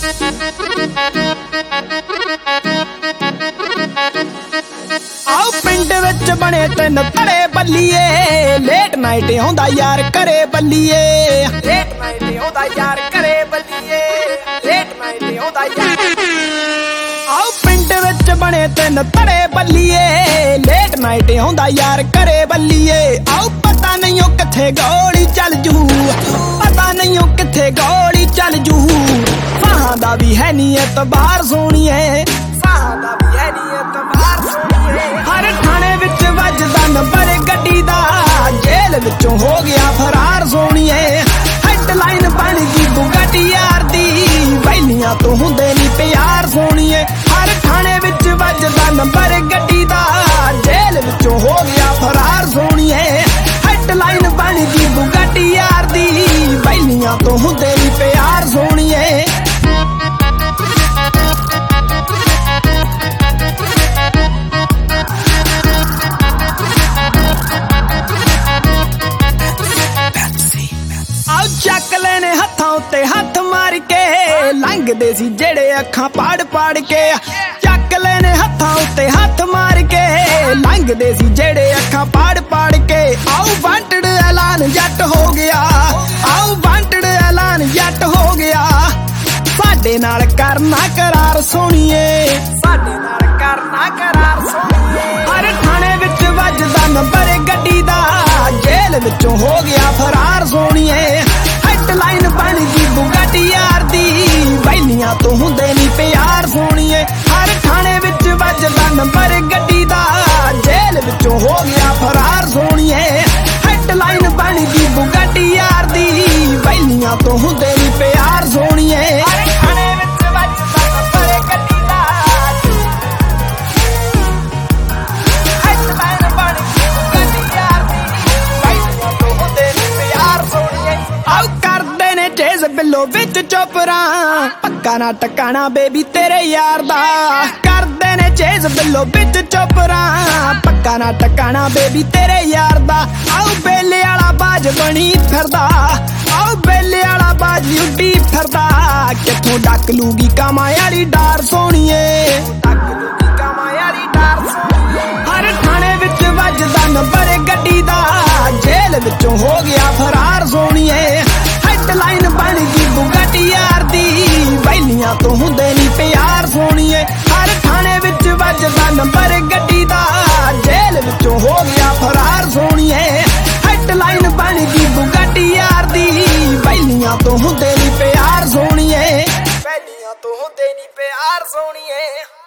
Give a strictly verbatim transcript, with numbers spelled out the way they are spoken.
आओ पिंड विच बने तीन धड़े बल्लीए, लेट नाइट आउंदा यार करे बल्लीए, लेट नाइट आउंदा यार करे बल्लीए, लेट नाइट आउंदा यार। आओ पिंड विच बने तीन धड़े बल्लीए, लेट नाइट आउंदा यार करे बल्लीए। आओ पता नहीं ओ किथे गोली चल जू, पता नहीं ओ किथे गोली चल जू। फाहां दा भी है नी एतबार सोहणीए, फाहां दा भी है नी एतबार सोहणीए। हर थाने विच वजदा नंबर गड्डी दा, जेल विचों हो गया फरार सोहणीए। हेडलाइन बन गई बुगाटी यार दी, वैलियां तो हुंदे नी प्यार सोहणीए। हर थाने विच वजदा नंबर गड्डी दा, जेल विचों हो गया फरार सोहणीए। हेडलाइन बन गई बुगाटी यार दी, वैलियां तो हुंदे नी प्यार सोहणीए। ਚੱਕ ਲੈਨੇ ਹੱਥਾਂ ਉੱਤੇ ਹੱਥ ਮਾਰ ਕੇ, ਲੰਘਦੇ ਸੀ ਜਿਹੜੇ ਅੱਖਾਂ ਪਾੜ ਪਾੜ ਕੇ। ਚੱਕ ਲੈਨੇ ਹੱਥਾਂ ਉੱਤੇ ਹੱਥ ਮਾਰ ਕੇ, ਲੰਘਦੇ ਸੀ ਜਿਹੜੇ ਅੱਖਾਂ ਪਾੜ ਪਾੜ ਕੇ। ਆਓ ਵਾਂਟਡ ਐਲਾਨ ਜੱਟ ਹੋ ਗਿਆ, ਆਓ ਵਾਂਟਡ ਐਲਾਨ ਜੱਟ ਹੋ ਗਿਆ। ਸਾਡੇ ਨਾਲ ਕਰਨਾ ਕਰਾਰ ਸੋਹਣੀਏ, ਸਾਡੇ ਨਾਲ ਕਰਨਾ ਕਰਾਰ ਸੋਹਣੀਏ। ਹਰ ਥਾਣੇ ਵਿੱਚ ਵੱਜਦਾ ਨੰਬਰ ਗੱਡੀ ਦਾ, ਜੇਲ੍ਹ ਵਿੱਚੋਂ ਹੋ ਗਿਆ ਫਰਾਰ ਸੋਹਣੀਏ। हेडलाइन बन गई बुगाटी यार दी, वैलियां तो हुंदे नी प्यार सोहणीए। हर थाने विच वजदा नंबर गड्डी दा, जेल विचों हो गया फरार सोहणीए। हेडलाइन बन गई बुगाटी यार दी, वैलियां तो हुंदे नी प्यार सोहणीए। हर थाने विच वजदा नंबर गड्डी दा, हेडलाइन बन गई बुगाटी यार दी, वैलियां तो हुंदे नी प्यार सोहणीए। आओ चेज बिलो विच चोपरा, पक्का ना टकाना बेबी तेरे यार दा। करदे ने चेज बिलो विच चोपरा, पक्का ना टकाना बेबी तेरे यार दा। आओ बेले आला बाज बनी फिरदा, आओ बेले आला बाज उड्डी फिरदा। किथों डक लूगी कमाई वाली डार सोहणीए, डक लूगी कमाई वाली डार सोहणीए। हर थाने विच वजदा नंबर गड्डी दा, जेल विचों हो गया फरार सोहणीए। हेडलाइन बन गई बुगाटी यार दी, वैलियां तो हुंदे नी प्यार सोहणीए। हर थाने विच वजदा नंबर गड्डी दा, जेल विचों हो गया फरार सोहणीए। हेडलाइन बन गई बुगाटी यार दी, वैलियां तो हुंदे नी प्यार सोहणीए, वैलियां तो हुंदे नी प्यार सोहणीए।